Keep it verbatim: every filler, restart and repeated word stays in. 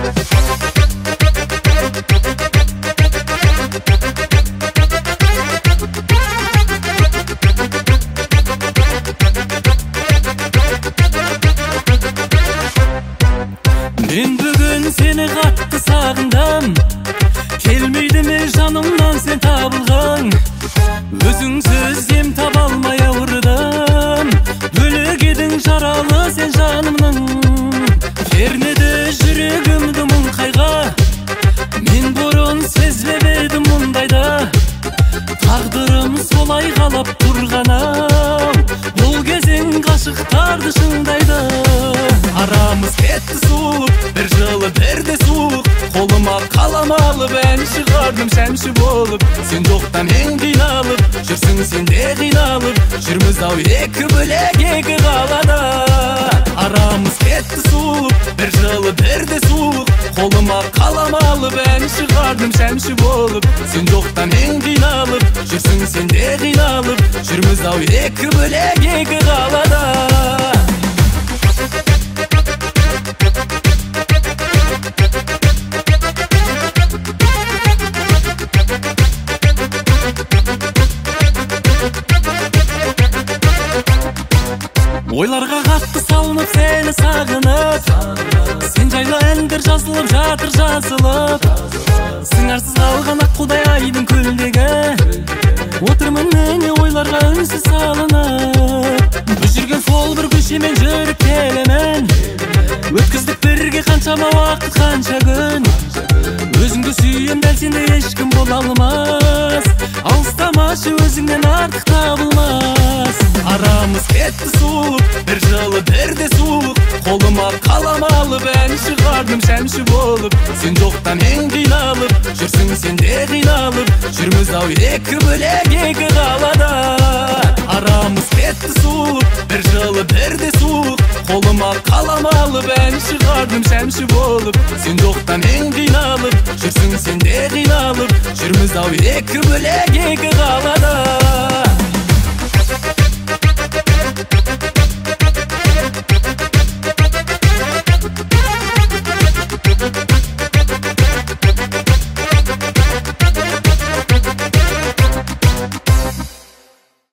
Мен бүгін сені қатты сағындым, келмейді ме жанымнан сен табылғың? Өзіңсіз ем таба алмай ауырдым, бөлек едің жаралы сен жанымның. Кернеді жүрегімді мұң қайға, мен бұрын сезбедім мұндайды. Тағдырым солай қалап тұрған-ау, бұл кезең ғашықтарды шыңдайды. Арамыз кетті суық, бір жылы бірде суық, қолыма қалам алып ән шығардым шәмші болып. Сен жоқтан мен қиналып, жүрсің сен де қиналып, жүрміз ау екі бөлек екі қалада. Арамыз кетті суық, бір жылы бірде суық, қолыма қалам алып ән шығардым шәмші болып. Сен жоқтан мен қиналып, жүрсің сен де қиналып, жүрміз ау екі бөлек екі қалада. Ойларға қатты салынып сені сағынып, сен жайлы әндер жазылып жатыр жазылып. Сыңарсыз қалған ақ құдай айдың көлдегі, отырмын міне ойларға үнсіз салынып. Біз жүрген сол бір көшемен жүріп келемін, өткіздік бірге қаншама уақыт қанша күн. Өзіңді сүйем дәл сенде ешкім бола алмас, алыстамашы өзіңнен артық табылмас. Арамыз кетті суық, бір жылы бірде суық, қолыма қалам алып ән шығардым шәмші болып. Сен жоқтан мен қиналып, жүрсің сен де қиналып, жүрміз ау екі бөлек екі қалада. Арамыз кетті суық, бір жылы бірде суық, қолыма қалам алып ән шығардым шәмші болып. Сен жоқтан мен қиналып, жүрсің сен де қиналып, жүрміз ау екі бөлек екі қалада.